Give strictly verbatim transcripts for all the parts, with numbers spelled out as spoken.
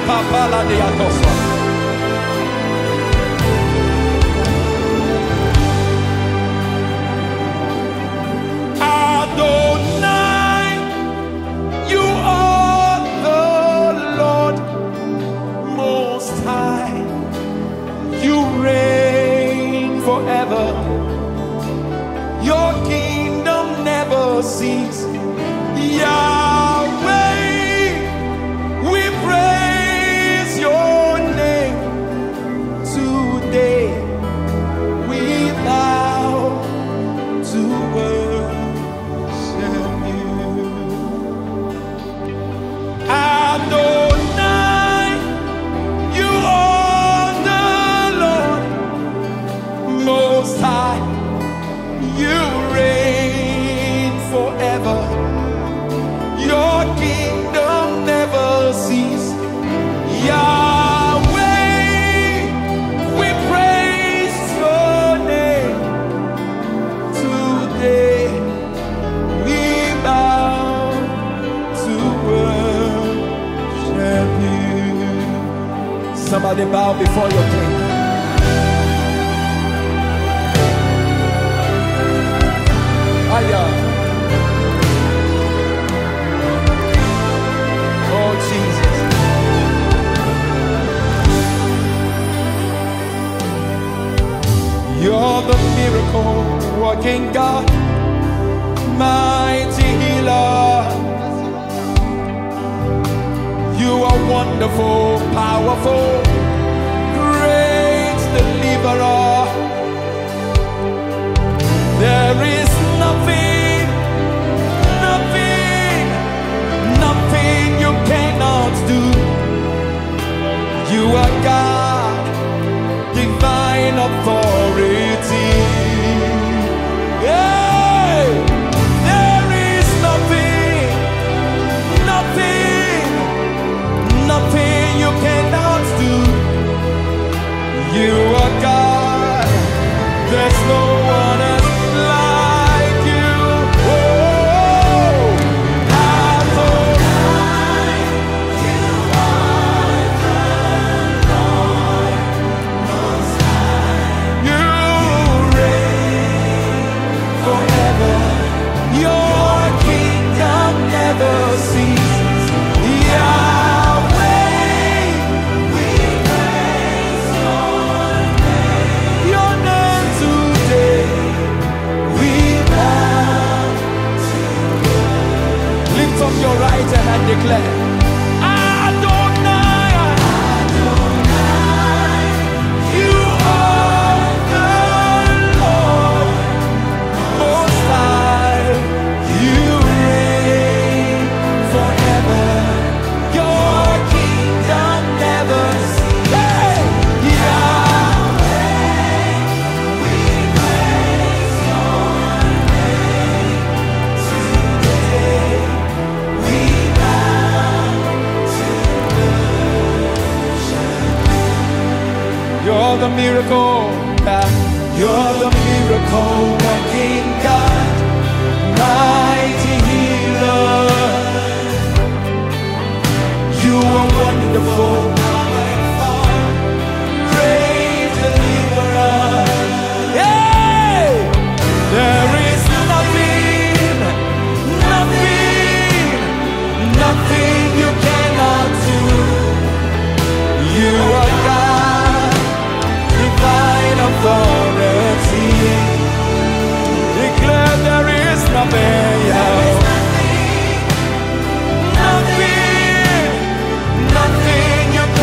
Rapapala de Atosa. Adonai, you are the Lord Most High. You reign forever. Your kingdom never ceases. Yahweh, we praise your name today. We bow to worship you. Adonai, you are the Lord Most High. You reign forever. Your kingdom never ceases. Yahweh, we praise your name today. We bow to worship you. Somebody bow before your king. Aya. Oh Jesus. You're the miracle working God, mighty healer. You are wonderful, powerful, great deliverer. There is nothing, nothing, nothing you cannot do. You are God, divine authority. Hey! There is nothing, nothing, nothing you cannot do. You are God, there's no one else like you. Oh, Adonai, you are the Lord Most High. You reign forever. Your kingdom never ceases. Yahweh, we praise your name. Your name today. We bow to you. Lift up your right hand and declare, Adonai, Adonai, you are the Lord Most High. You reign forever. Your kingdom never ceases. Hey! Yahweh, we praise your name today. We bow to worship. You're the miracle God. You're the miracle working God, mighty healer. You are wonderful, powerful, great deliverer. Hey! There is nothing, nothing, nothing you cannot do. You are God, divine authority. Declare there is nothing, yeah. Nothing, nothing you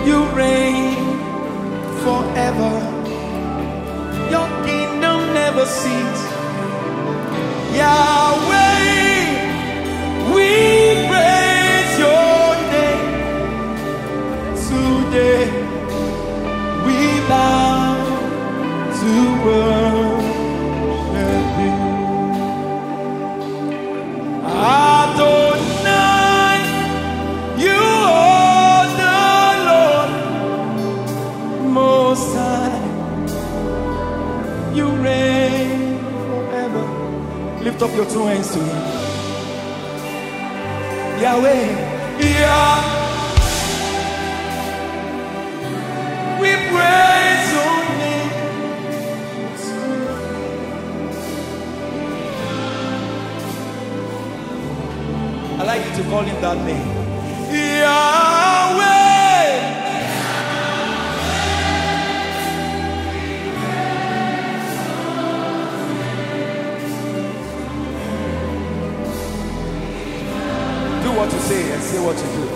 You reign forever. Your kingdom never ceases. Yahweh, we praise your name. Today we bow to worship you. Adonai, you are the Lord Most High. You reign forever. Lift up your two hands to him. Yahweh, yeah. We praise your name. I like you to call him that name. Yahweh. Do what you say and say what you do.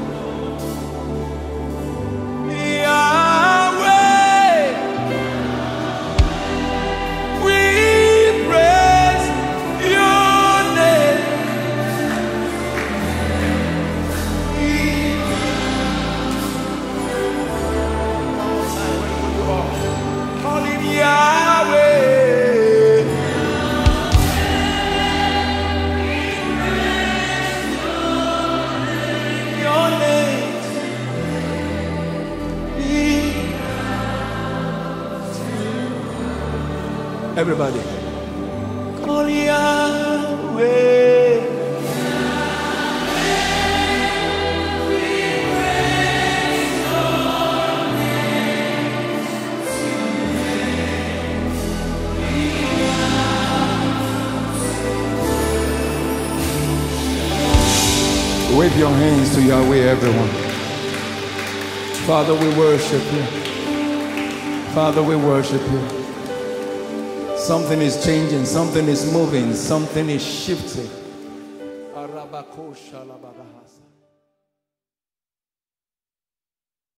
Everybody, call Yahweh. Wave your hands to Yahweh, everyone. Father, we worship you. Father, we worship you. Something is changing, something is moving, something is shifting.